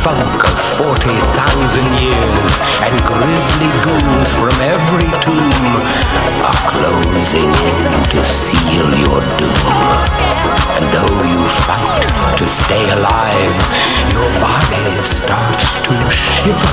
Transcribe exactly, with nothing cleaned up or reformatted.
funk of forty thousand years, and grisly ghouls from every tomb are closing in to seal your doom. And though you fight to stay alive, your body starts to shiver